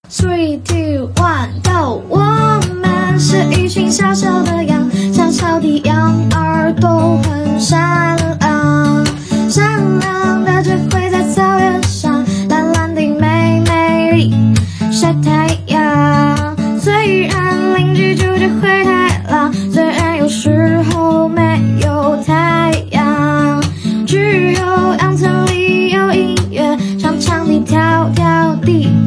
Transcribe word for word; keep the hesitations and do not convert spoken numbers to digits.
Three, two, one, go！ 我们是一群小小的羊，小小的羊儿都很善良，善良的只会在草原上懒懒地美美地晒太阳。虽然邻居住着灰太狼，虽然有时候没有太阳，只有羊村里有音乐，长长地跳跳地。